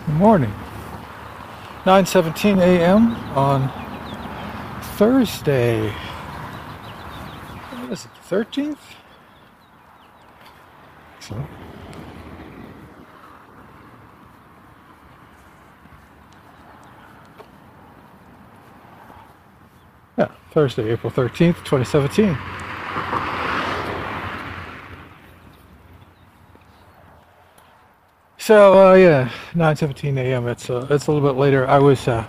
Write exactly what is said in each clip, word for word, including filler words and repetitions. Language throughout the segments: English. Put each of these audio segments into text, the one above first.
Morning, nine seventeen a m on Thursday. What is it, the thirteenth? So, yeah, Thursday, April thirteenth, twenty seventeen. So, uh, yeah, nine seventeen a m It's uh, it's a little bit later. I was uh,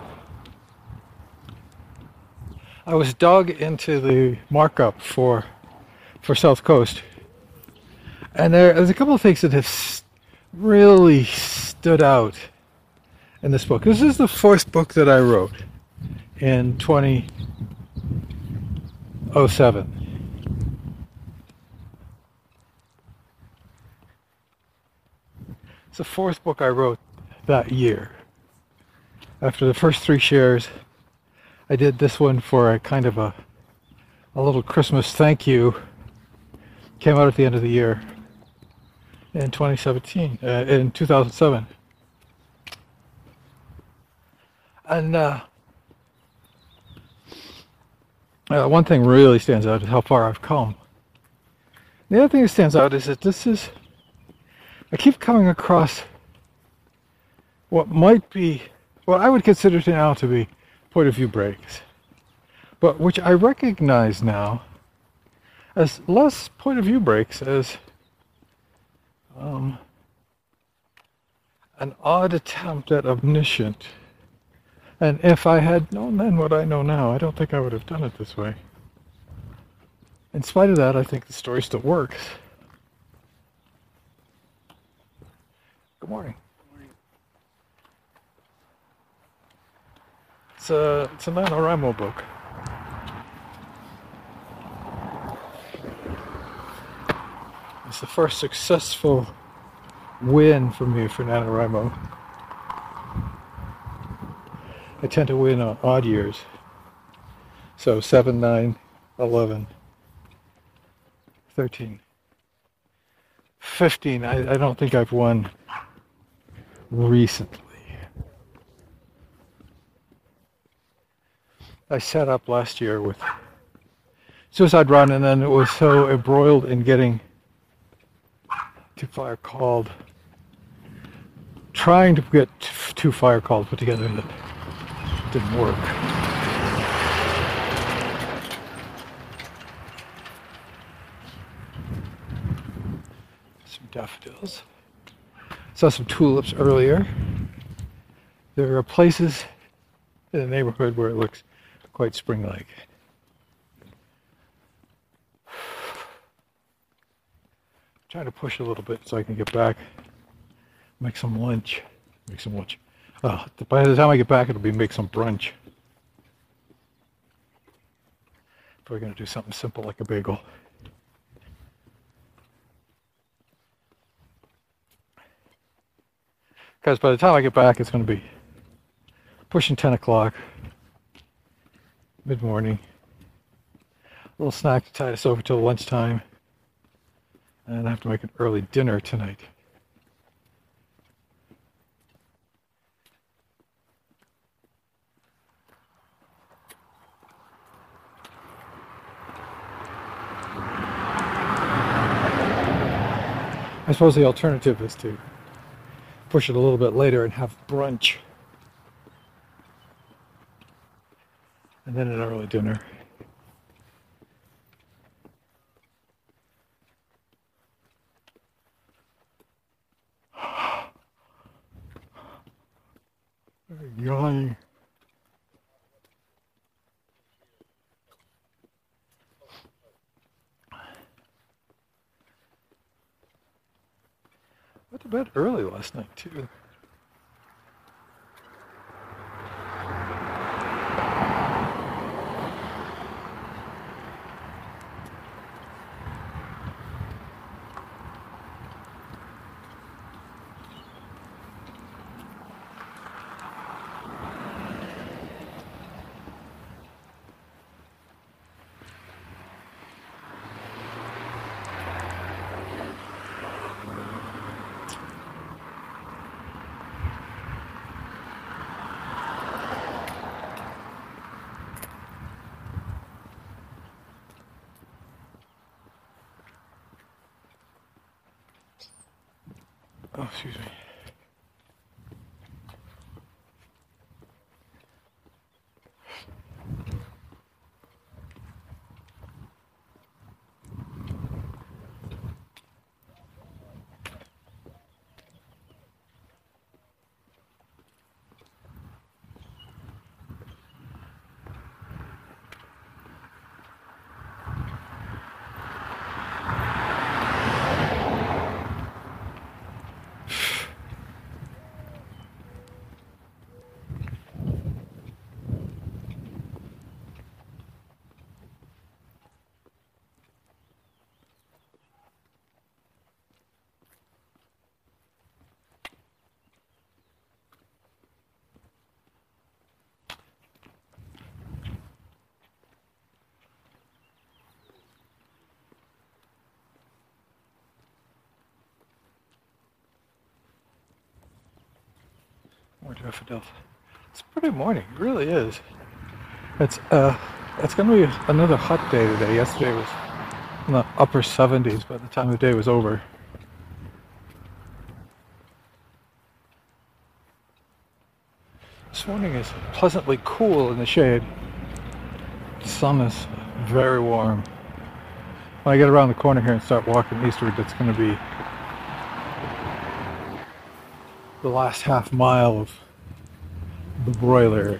I was dug into the markup for for South Coast, and there, there's a couple of things that have s- really stood out in this book. This is the fourth book that I wrote in twenty oh seven. It's the fourth book I wrote that year. After the first three shares, I did this one for a kind of a, a little Christmas thank you. Came out at the end of the year in twenty seventeen, uh, in two thousand seven. And uh, uh, one thing really stands out is how far I've come. The other thing that stands out is that this is, I keep coming across what might be, what I would consider now to be point of view breaks, but which I recognize now as less point of view breaks, as um, an odd attempt at omniscient. And if I had known then what I know now, I don't think I would have done it this way. In spite of that, I think the story still works. Good morning. It's a, it's a NaNoWriMo book. It's the first successful win for me for NaNoWriMo. I tend to win on odd years. So seven, nine, eleven, thirteen, fifteen. I, I don't think I've won recently. I set up last year with Suicide Run, and then it was so embroiled in getting two fire called, trying to get two fire called put together that didn't work. Some daffodils. Saw some tulips earlier. There are places in the neighborhood where it looks quite spring-like. Trying to push a little bit so I can get back, make some lunch, make some lunch. Oh, by the time I get back, it'll be make some brunch. Probably gonna do something simple like a bagel. Because by the time I get back, it's gonna be pushing ten o'clock, mid-morning. A little snack to tide us over till lunchtime. And I have to make an early dinner tonight. I suppose the alternative is to push it a little bit later and have brunch. And then an early dinner. Yawning. Went to bed early last night too. Oh, excuse me. More daffodils. It's a pretty morning, it really is. It's uh, it's gonna be another hot day today. Yesterday was in the upper seventies by the time the day was over. This morning is pleasantly cool in the shade. The sun is very warm. When I get around the corner here and start walking eastward, it's going to be the last half mile of the broiler.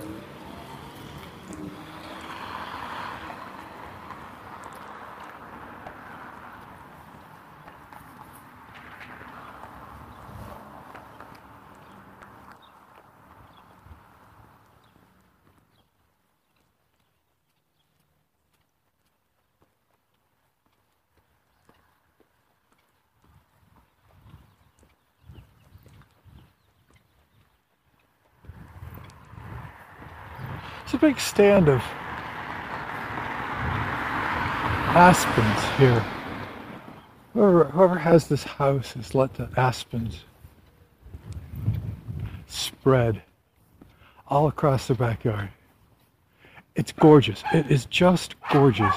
It's a big stand of aspens here. Whoever, whoever has this house has let the aspens spread all across the backyard. It's gorgeous. It is just gorgeous.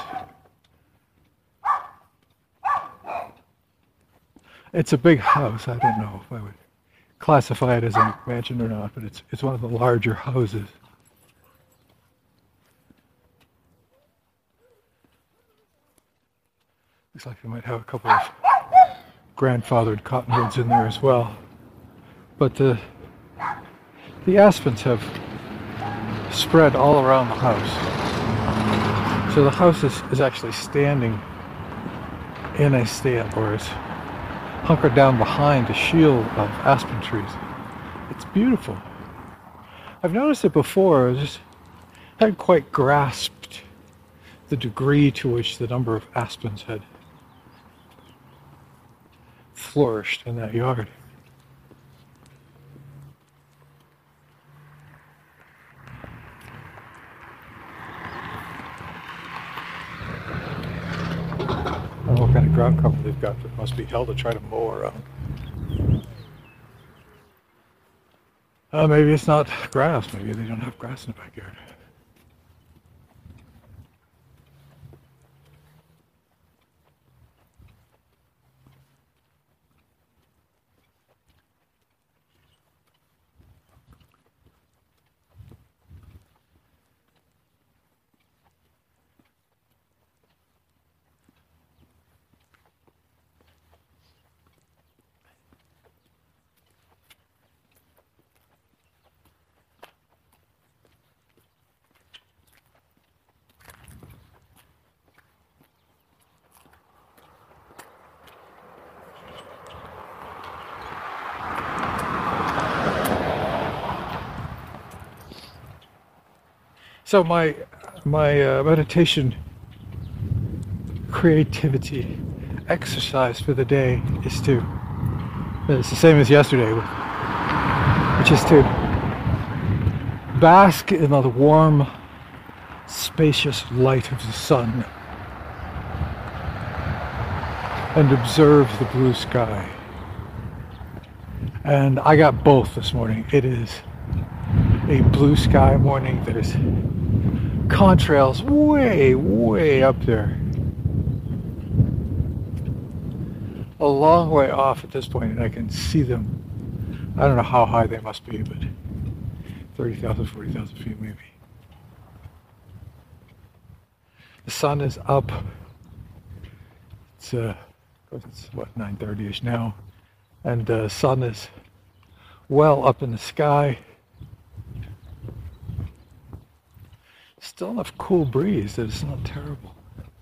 It's a big house. I don't know if I would classify it as a mansion or not, but it's it's one of the larger houses. Looks like they might have a couple of grandfathered cottonwoods in there as well. But the the aspens have spread all around the house. So the house is, is actually standing in a stand, or is hunkered down behind a shield of aspen trees. It's beautiful. I've noticed it before, I just hadn't quite grasped the degree to which the number of aspens had flourished in that yard. I don't know what kind of ground cover they've got, but it must be hell to try to mow around. Uh, maybe it's not grass, maybe they don't have grass in the backyard. So my my uh, meditation creativity exercise for the day is to, it's the same as yesterday, which is to bask in the warm, spacious light of the sun and observe the blue sky. And I got both this morning. It is a blue sky morning. There's contrails way, way up there. a long way off at this point, and I can see them. I don't know how high they must be, but thirty thousand, forty thousand feet maybe. The sun is up. It's, uh, it's what, nine thirty-ish now. And the sun is well up in the sky. Still enough cool breeze that it's not terrible.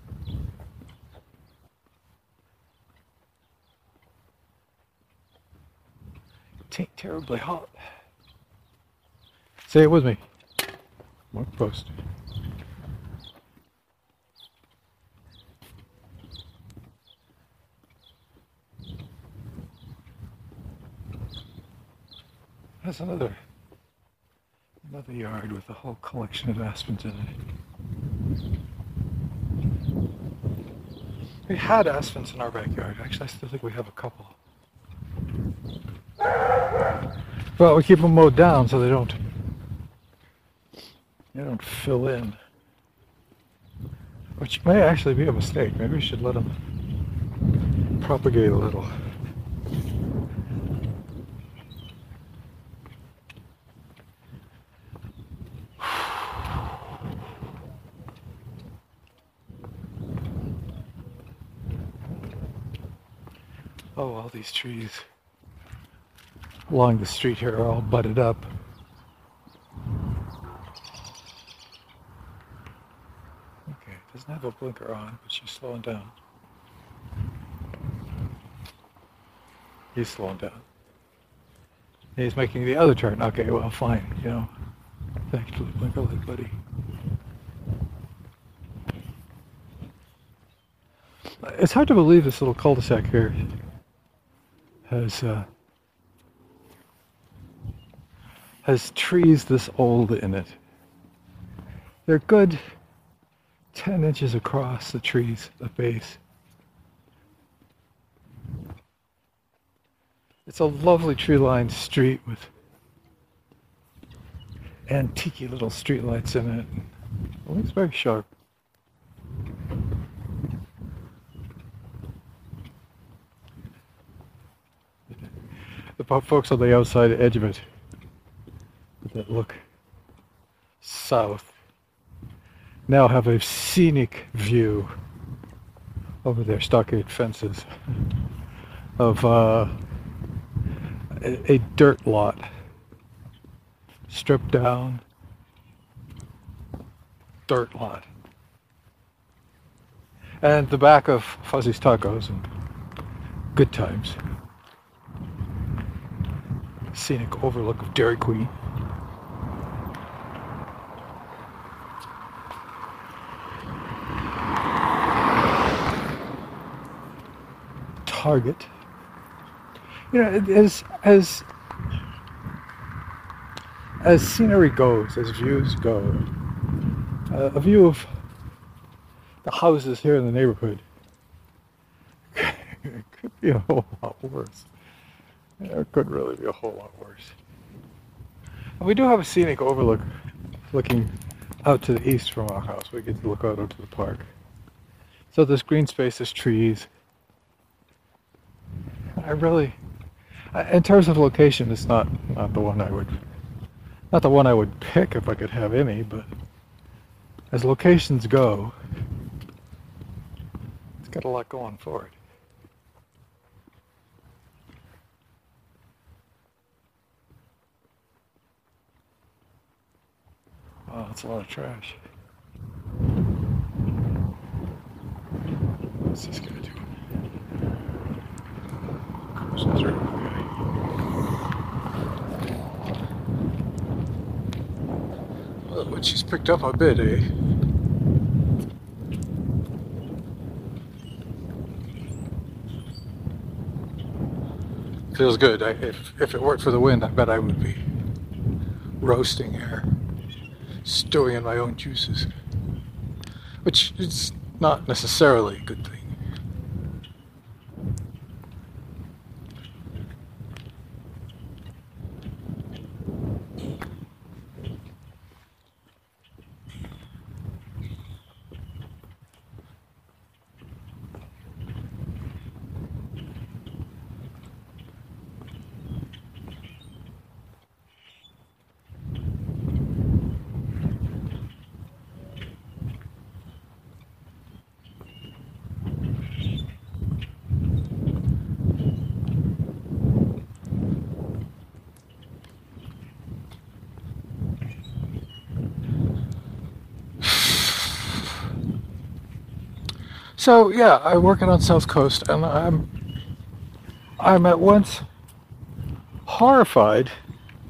It ain't terribly hot. Say it with me. Mark post. That's another another yard with a whole collection of aspens in it. We had aspens in our backyard. Actually, I still think we have a couple. But we keep them mowed down so they don't they don't fill in. Which may actually be a mistake. Maybe we should let them propagate a little. Oh, all these trees along the street here are all butted up. Okay, doesn't have a blinker on, but she's slowing down. He's slowing down. He's making the other turn. Okay, well, fine, you know. Thanks for the blinker light, buddy. It's hard to believe this little cul-de-sac here has uh, has trees this old in it. They're good ten inches across, the trees, the base. It's a lovely tree-lined street with antique little street lights in it. It looks very sharp. The folks on the outside edge of it that look south now have a scenic view over their stockade fences of uh, a, a dirt lot, stripped down dirt lot, and the back of Fuzzy's Tacos and Good Times. Scenic overlook of Dairy Queen. Target. You know, as as as scenery goes, as views go, uh, a view of the houses here in the neighborhood could be a whole lot worse. It could really be a whole lot worse. And we do have a scenic overlook looking out to the east from our house. We get to look out onto the park. So there's green space, there's trees. I really, in terms of location, it's not, not the one I would, not the one I would pick if I could have any, but as locations go, it's got a lot going for it. Oh, that's a lot of trash. What's this guy doing? Cruising through. Okay. Well, but she's picked up a bit, eh? Feels good. I, if, if it weren't for the wind, I bet I would be roasting here. Stewing in my own juices, which is not necessarily a good thing. So yeah, I'm working on South Coast, and I'm I'm at once horrified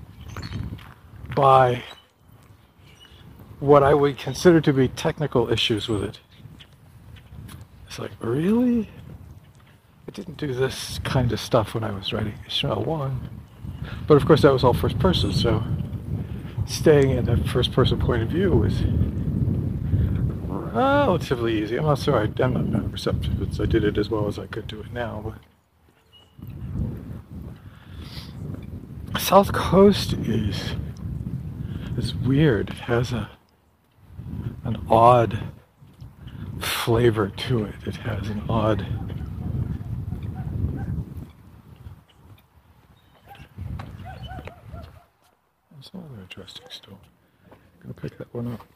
by what I would consider to be technical issues with it. It's like, really? I didn't do this kind of stuff when I was writing H T M L one. But of course that was all first person, so staying in the first person point of view was relatively easy. I'm not sorry, I'm not, not receptive. I did it as well as I could do it now. But South Coast is is weird. It has a an odd flavor to it. It has an odd That's another interesting stone. I'm gonna pick that one up.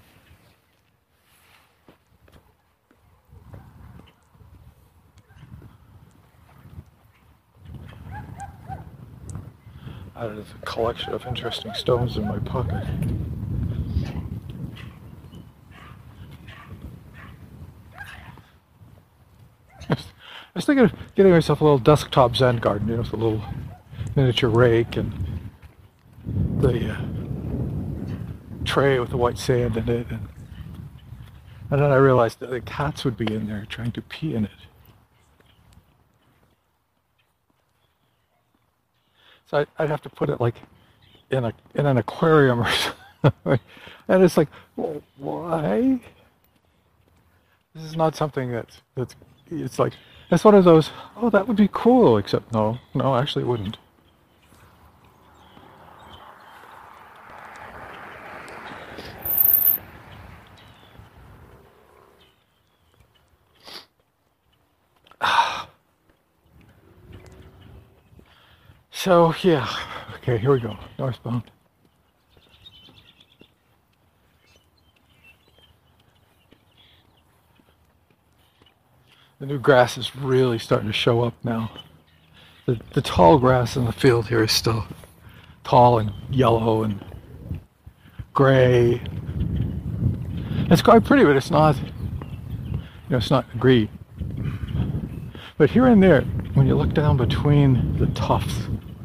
I have a collection of interesting stones in my pocket. I was thinking of getting myself a little desktop Zen garden, you know, with a little miniature rake and the uh, tray with the white sand in it. And, and then I realized that the cats would be in there trying to pee in it. So I'd have to put it like in a in an aquarium or something. And it's like, well, why? This is not something that's that's. It's like it's one of those. Oh, that would be cool. Except no, no, actually, it wouldn't. So yeah, okay, here we go, northbound. The new grass is really starting to show up now. The, the tall grass in the field here is still tall and yellow and gray. It's quite pretty, but it's not, you know, it's not green. But here and there, when you look down between the tufts,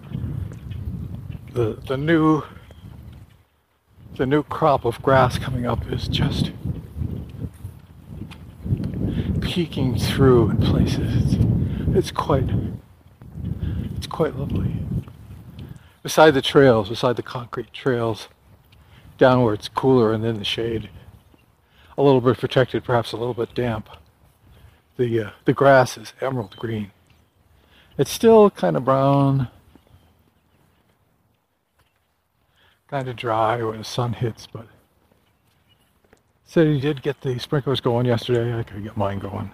the the new the new crop of grass coming up is just peeking through in places. It's, it's quite it's quite lovely. Beside the trails, beside the concrete trails, down where it's cooler and then the shade, a little bit protected, perhaps a little bit damp. The uh, the grass is emerald green. It's still kind of brown, kind of dry when the sun hits, but said he did get the sprinklers going yesterday. I could get mine going.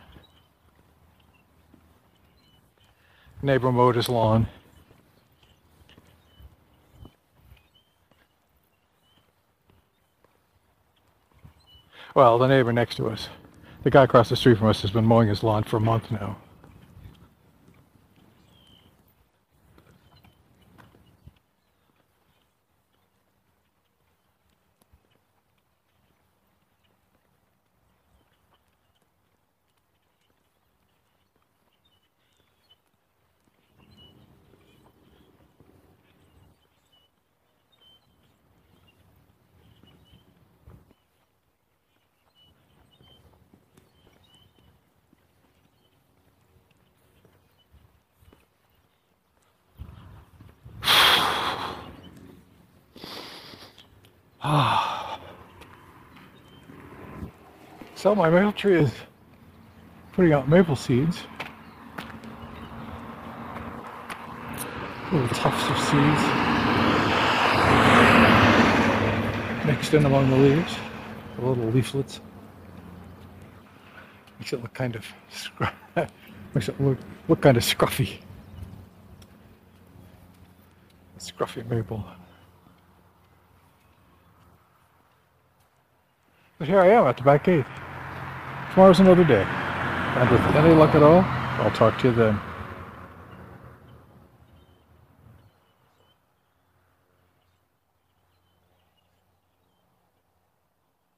Neighbor mowed his lawn. Well, the neighbor next to us, the guy across the street from us, has been mowing his lawn for a month now. So my maple tree is putting out maple seeds. Little tufts of seeds mixed in among the leaves, the little leaflets. Makes it look kind of scruff makes it look look kind of scruffy. Scruffy maple. But here I am at the back gate. Tomorrow's another day. And with any luck at all, I'll talk to you then.